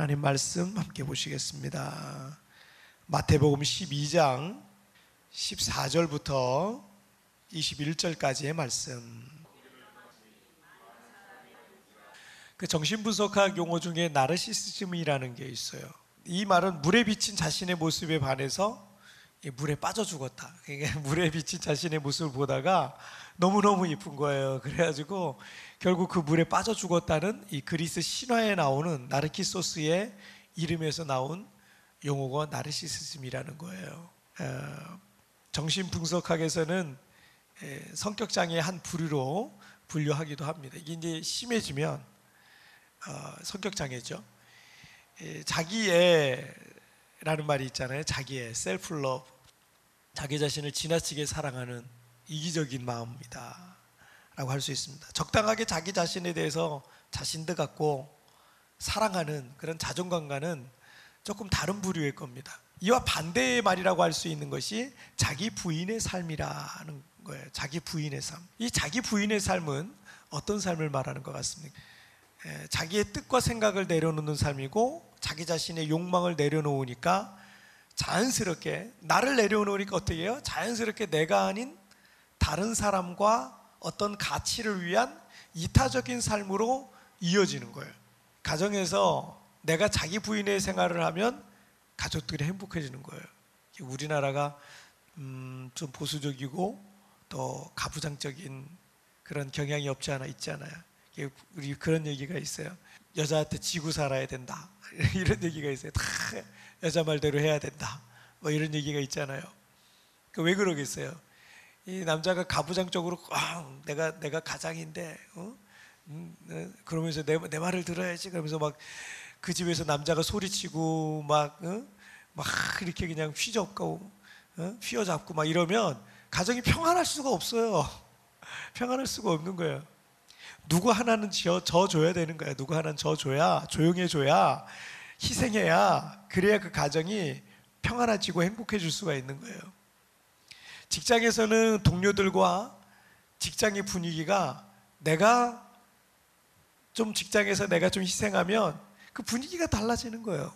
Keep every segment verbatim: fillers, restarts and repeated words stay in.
하나님 말씀 함께 보시겠습니다. 마태복음 십이 장 십사 절부터 이십일 절까지의 말씀. 그 정신분석학 용어 중에 나르시시즘이라는 게 있어요. 이 말은 물에 비친 자신의 모습에 반해서 물에 빠져 죽었다. 그러니까 물에 비친 자신의 모습을 보다가 너무너무 이쁜 거예요. 그래가지고 결국 그 물에 빠져 죽었다는 이 그리스 신화에 나오는 나르키소스의 이름에서 나온 용어가 나르시시즘이라는 거예요. 정신분석학에서는 성격장애의 한 부류로 분류하기도 합니다. 이게 이제 심해지면 성격장애죠. 자기애라는 말이 있잖아요. 자기애, 셀프 러브. 자기 자신을 지나치게 사랑하는 이기적인 마음이다 라고 할 수 있습니다. 적당하게 자기 자신에 대해서 자신들 같고 사랑하는 그런 자존감과는 조금 다른 부류일 겁니다. 이와 반대의 말이라고 할 수 있는 것이 자기 부인의 삶이라는 거예요. 자기 부인의 삶. 이 자기 부인의 삶은 어떤 삶을 말하는 것 같습니까? 에, 자기의 뜻과 생각을 내려놓는 삶이고 자기 자신의 욕망을 내려놓으니까 자연스럽게, 나를 내려놓으니까 어떻게 해요? 자연스럽게 내가 아닌 다른 사람과 어떤 가치를 위한 이타적인 삶으로 이어지는 거예요. 가정에서 내가 자기 부인의 생활을 하면 가족들이 행복해지는 거예요. 우리나라가 음, 좀 보수적이고 또 가부장적인 그런 경향이 없지 않아 있잖아요. 우리 그런 얘기가 있어요. 여자한테 지고 살아야 된다 이런 얘기가 있어요. 다 여자 말대로 해야 된다 뭐 이런 얘기가 있잖아요. 왜 그러겠어요? 이 남자가 가부장적으로 아, 내가 내가 가장인데 어? 음, 그러면서 내, 내 말을 들어야지 그러면서 막 그 집에서 남자가 소리치고 막, 어? 막 이렇게 그냥 휘젓고 어? 휘어잡고 막 이러면 가정이 평안할 수가 없어요. 평안할 수가 없는 거예요. 누구 하나는 져, 져줘야 되는 거예요. 누구 하나는 져줘야, 조용해줘야, 희생해야, 그래야 그 가정이 평안해지고 행복해질 수가 있는 거예요. 직장에서는 동료들과 직장의 분위기가 내가 좀 직장에서 내가 좀 희생하면 그 분위기가 달라지는 거예요.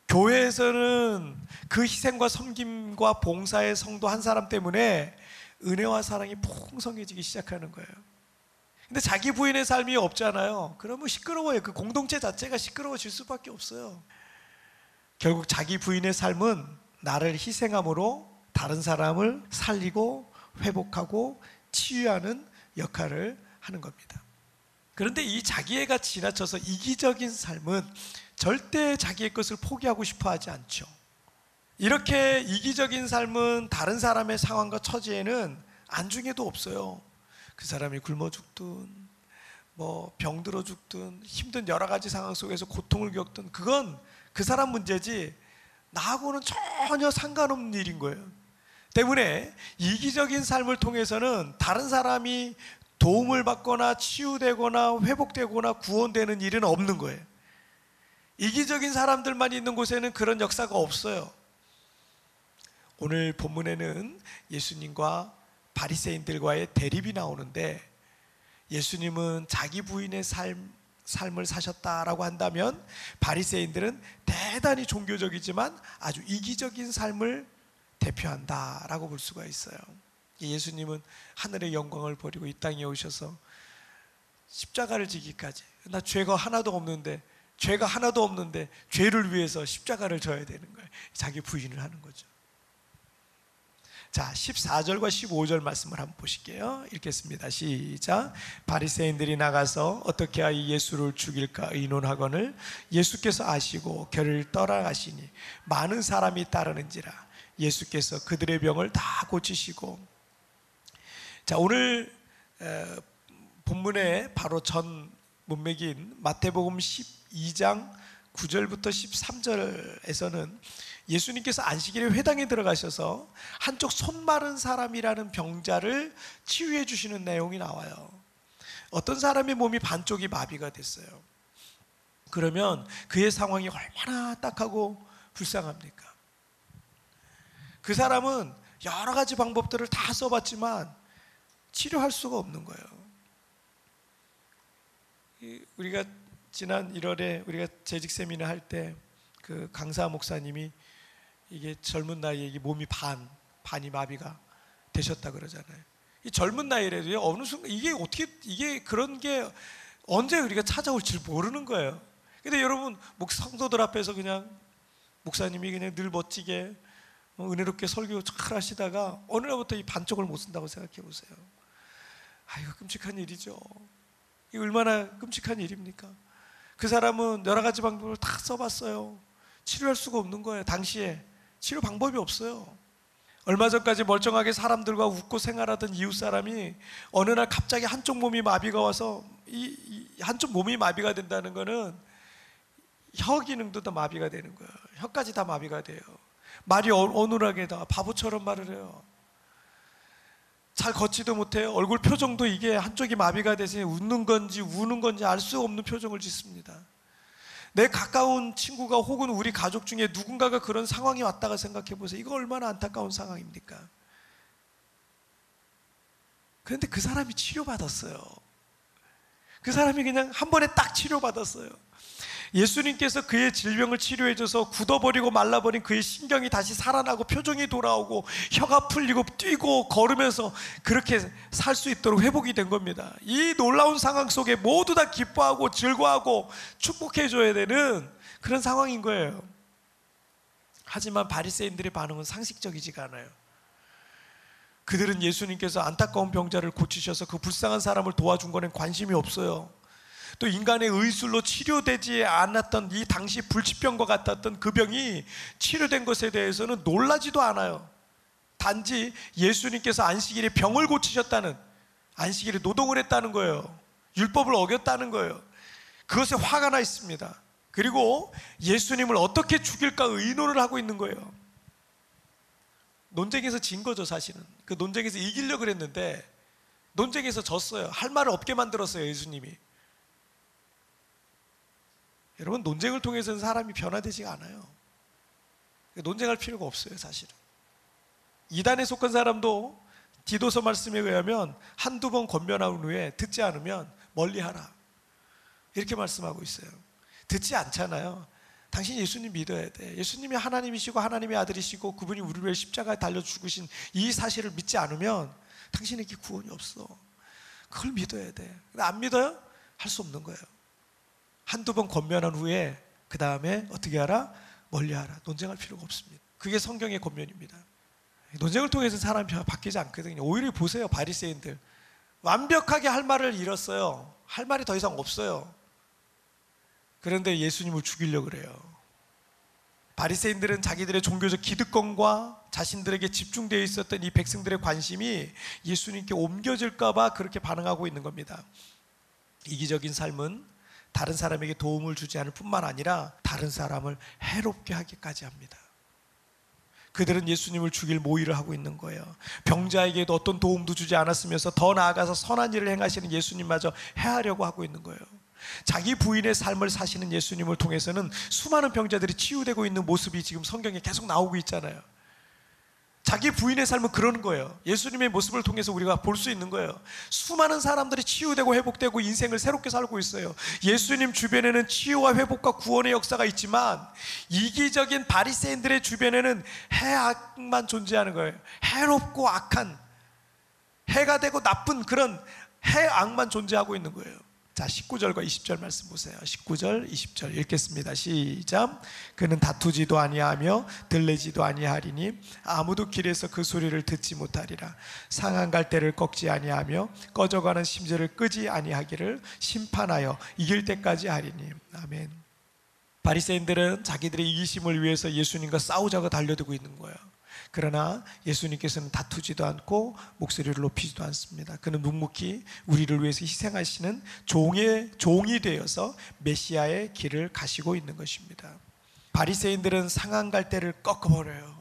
교회에서는 그 희생과 섬김과 봉사의 성도 한 사람 때문에 은혜와 사랑이 풍성해지기 시작하는 거예요. 근데 자기 부인의 삶이 없잖아요. 그러면 시끄러워요. 그 공동체 자체가 시끄러워질 수밖에 없어요. 결국 자기 부인의 삶은 나를 희생함으로 다른 사람을 살리고 회복하고 치유하는 역할을 하는 겁니다. 그런데 이 자기애가 지나쳐서 이기적인 삶은 절대 자기의 것을 포기하고 싶어 하지 않죠. 이렇게 이기적인 삶은 다른 사람의 상황과 처지에는 안중에도 없어요. 그 사람이 굶어 죽든 뭐 병들어 죽든 힘든 여러 가지 상황 속에서 고통을 겪든 그건 그 사람 문제지 나하고는 전혀 상관없는 일인 거예요. 때문에 이기적인 삶을 통해서는 다른 사람이 도움을 받거나 치유되거나 회복되거나 구원되는 일은 없는 거예요. 이기적인 사람들만 있는 곳에는 그런 역사가 없어요. 오늘 본문에는 예수님과 바리새인들과의 대립이 나오는데 예수님은 자기 부인의 삶, 삶을 사셨다라고 한다면 바리새인들은 대단히 종교적이지만 아주 이기적인 삶을 대표한다라고 볼 수가 있어요. 예수님은 하늘의 영광을 버리고 이 땅에 오셔서 십자가를 지기까지, 나 죄가 하나도 없는데 죄가 하나도 없는데 죄를 위해서 십자가를 져야 되는 거예요. 자기 부인을 하는 거죠. 자, 십사 절과 십오 절 말씀을 한번 보실게요. 읽겠습니다. 시작. 바리새인들이 나가서 어떻게 하여 예수를 죽일까 의논하거늘 예수께서 아시고 결을 떠나가시니 많은 사람이 따르는지라 예수께서 그들의 병을 다 고치시고. 자, 오늘 에, 본문의 바로 전 문맥인 마태복음 십이 장 구 절부터 십삼 절에서는 예수님께서 안식일에 회당에 들어가셔서 한쪽 손 마른 사람이라는 병자를 치유해 주시는 내용이 나와요. 어떤 사람의 몸이 반쪽이 마비가 됐어요. 그러면 그의 상황이 얼마나 딱하고 불쌍합니까? 그 사람은 여러 가지 방법들을 다 써봤지만 치료할 수가 없는 거예요. 우리가 지난 일월에 우리가 재직 세미나 할 때 그 강사 목사님이 이게 젊은 나이에 이게 몸이 반 반이 마비가 되셨다 그러잖아요. 이 젊은 나이라도요, 어느 순간 이게 어떻게 이게 그런 게 언제 우리가 찾아올지 모르는 거예요. 근데 여러분, 목 성도들 앞에서 그냥 목사님이 그냥 늘 멋지게 은혜롭게 설교 잘 하시다가 어느 날부터 이 반쪽을 못 쓴다고 생각해 보세요. 아, 이거 끔찍한 일이죠. 이거 얼마나 끔찍한 일입니까? 그 사람은 여러 가지 방법을 다 써봤어요. 치료할 수가 없는 거예요. 당시에 치료 방법이 없어요. 얼마 전까지 멀쩡하게 사람들과 웃고 생활하던 이웃 사람이 어느 날 갑자기 한쪽 몸이 마비가 와서 이, 이 한쪽 몸이 마비가 된다는 거는 혀 기능도 다 마비가 되는 거예요. 혀까지 다 마비가 돼요. 말이 어눌하게 다 바보처럼 말을 해요. 잘 걷지도 못해요. 얼굴 표정도 이게 한쪽이 마비가 돼서 웃는 건지 우는 건지 알 수 없는 표정을 짓습니다. 내 가까운 친구가 혹은 우리 가족 중에 누군가가 그런 상황이 왔다가 생각해 보세요. 이거 얼마나 안타까운 상황입니까? 그런데 그 사람이 치료받았어요. 그 사람이 그냥 한 번에 딱 치료받았어요. 예수님께서 그의 질병을 치료해줘서 굳어버리고 말라버린 그의 신경이 다시 살아나고 표정이 돌아오고 혀가 풀리고 뛰고 걸으면서 그렇게 살 수 있도록 회복이 된 겁니다. 이 놀라운 상황 속에 모두 다 기뻐하고 즐거워하고 축복해줘야 되는 그런 상황인 거예요. 하지만 바리새인들의 반응은 상식적이지가 않아요. 그들은 예수님께서 안타까운 병자를 고치셔서 그 불쌍한 사람을 도와준 거는 관심이 없어요. 또 인간의 의술로 치료되지 않았던 이 당시 불치병과 같았던 그 병이 치료된 것에 대해서는 놀라지도 않아요. 단지 예수님께서 안식일에 병을 고치셨다는, 안식일에 노동을 했다는 거예요. 율법을 어겼다는 거예요. 그것에 화가 나 있습니다. 그리고 예수님을 어떻게 죽일까 의논을 하고 있는 거예요. 논쟁에서 진 거죠. 사실은 그 논쟁에서 이기려고 그랬는데 논쟁에서 졌어요. 할 말을 없게 만들었어요. 예수님이. 여러분, 논쟁을 통해서는 사람이 변화되지 않아요. 논쟁할 필요가 없어요. 사실은 이단에 속한 사람도 디도서 말씀에 의하면 한두 번 권면한 후에 듣지 않으면 멀리하라, 이렇게 말씀하고 있어요. 듣지 않잖아요. 당신 예수님 믿어야 돼. 예수님이 하나님이시고 하나님의 아들이시고 그분이 우리를 위해 십자가에 달려 죽으신 이 사실을 믿지 않으면 당신에게 구원이 없어. 그걸 믿어야 돼. 근데 안 믿어요? 할 수 없는 거예요. 한두 번 권면한 후에 그 다음에 어떻게 하라? 멀리하라. 논쟁할 필요가 없습니다. 그게 성경의 권면입니다. 논쟁을 통해서 사람이 바뀌지 않거든요. 오히려 보세요. 바리새인들 완벽하게 할 말을 잃었어요. 할 말이 더 이상 없어요. 그런데 예수님을 죽이려고 그래요. 바리새인들은 자기들의 종교적 기득권과 자신들에게 집중되어 있었던 이 백성들의 관심이 예수님께 옮겨질까 봐 그렇게 반응하고 있는 겁니다. 이기적인 삶은 다른 사람에게 도움을 주지 않을 뿐만 아니라 다른 사람을 해롭게 하기까지 합니다. 그들은 예수님을 죽일 모의를 하고 있는 거예요. 병자에게도 어떤 도움도 주지 않았으면서 더 나아가서 선한 일을 행하시는 예수님마저 해하려고 하고 있는 거예요. 자기 부인의 삶을 사시는 예수님을 통해서는 수많은 병자들이 치유되고 있는 모습이 지금 성경에 계속 나오고 있잖아요. 자기 부인의 삶은 그러는 거예요. 예수님의 모습을 통해서 우리가 볼 수 있는 거예요. 수많은 사람들이 치유되고 회복되고 인생을 새롭게 살고 있어요. 예수님 주변에는 치유와 회복과 구원의 역사가 있지만 이기적인 바리새인들의 주변에는 해악만 존재하는 거예요. 해롭고 악한, 해가 되고 나쁜 그런 해악만 존재하고 있는 거예요. 자, 십구 절과 이십 절 말씀 보세요. 십구 절, 이십 절 읽겠습니다. 시작. 그는 다투지도 아니하며 들레지도 아니하리니 아무도 길에서 그 소리를 듣지 못하리라. 상한 갈대를 꺾지 아니하며 꺼져가는 심지를 끄지 아니하기를 심판하여 이길 때까지 하리니. 아멘. 바리새인들은 자기들의 이기심을 위해서 예수님과 싸우자고 달려들고 있는 거예요. 그러나 예수님께서는 다투지도 않고 목소리를 높이지도 않습니다. 그는 묵묵히 우리를 위해서 희생하시는 종의 종이 되어서 메시아의 길을 가시고 있는 것입니다. 바리새인들은 상한 갈대를 꺾어버려요.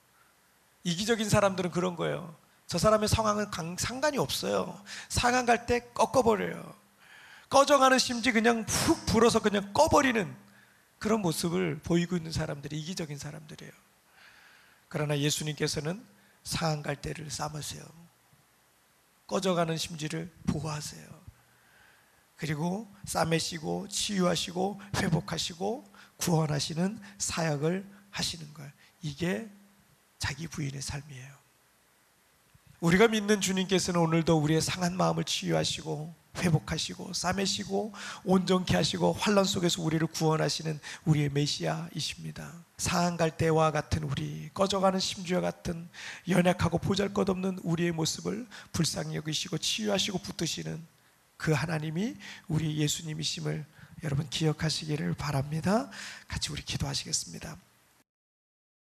이기적인 사람들은 그런 거예요. 저 사람의 상황은 상관이 없어요. 상한 갈대 꺾어버려요. 꺼져가는 심지 그냥 훅 불어서 그냥 꺼버리는 그런 모습을 보이고 있는 사람들이 이기적인 사람들이에요. 그러나 예수님께서는 상한 갈대를 삶으세요. 꺼져가는 심지를 보호하세요. 그리고 싸매시고 치유하시고 회복하시고 구원하시는 사역을 하시는 걸. 이게 자기 부인의 삶이에요. 우리가 믿는 주님께서는 오늘도 우리의 상한 마음을 치유하시고 회복하시고 싸매시고 온전케 하시고 환난 속에서 우리를 구원하시는 우리의 메시아이십니다. 상한 갈대와 같은 우리, 꺼져가는 심주와 같은 연약하고 보잘것없는 우리의 모습을 불쌍히 여기시고 치유하시고 붙드시는 그 하나님이 우리 예수님이심을 여러분 기억하시기를 바랍니다. 같이 우리 기도하시겠습니다.